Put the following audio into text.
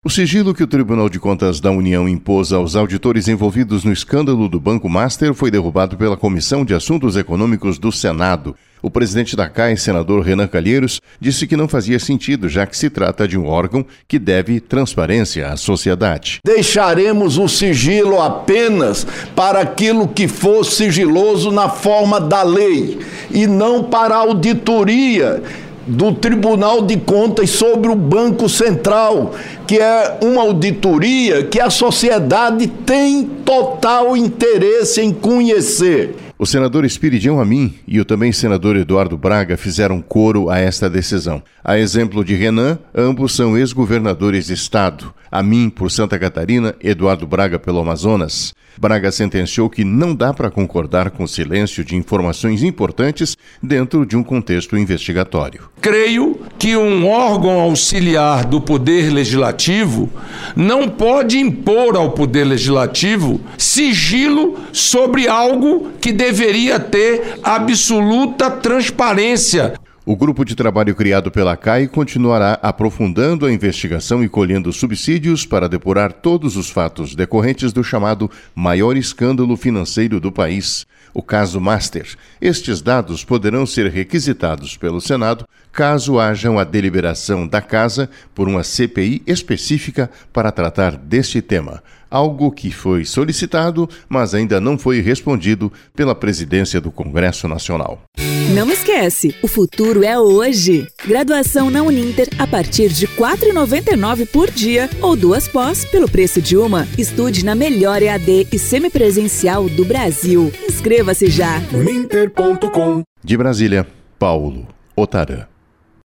O sigilo que o Tribunal de Contas da União impôs aos auditores envolvidos no escândalo do Banco Master foi derrubado pela Comissão de Assuntos Econômicos do Senado. O presidente da CAI, senador Renan Calheiros, disse que não fazia sentido, já que se trata de um órgão que deve transparência à sociedade. Deixaremos o sigilo apenas para aquilo que for sigiloso na forma da lei e não para a auditoria do Tribunal de Contas sobre o Banco Central, que é uma auditoria que a sociedade tem total interesse em conhecer. O senador Espiridião Amin e o também senador Eduardo Braga fizeram coro a esta decisão. A exemplo de Renan, ambos são ex-governadores de estado. Amin por Santa Catarina, Eduardo Braga pelo Amazonas. Braga sentenciou que não dá para concordar com o silêncio de informações importantes dentro de um contexto investigatório. Creio que um órgão auxiliar do Poder Legislativo não pode impor ao Poder Legislativo sigilo sobre algo que deveria ter absoluta transparência. O grupo de trabalho criado pela CAI continuará aprofundando a investigação e colhendo subsídios para depurar todos os fatos decorrentes do chamado maior escândalo financeiro do país, o caso Master. Estes dados poderão ser requisitados pelo Senado caso haja a deliberação da Casa por uma CPI específica para tratar deste tema, algo que foi solicitado, mas ainda não foi respondido pela presidência do Congresso Nacional. Não esquece, o futuro é hoje. Graduação na Uninter a partir de R$ 4,99 por dia ou 2 pós pelo preço de uma. Estude na melhor EAD e semipresencial do Brasil. Inscreva-se já. Uninter.com. De Brasília, Paulo Otarã.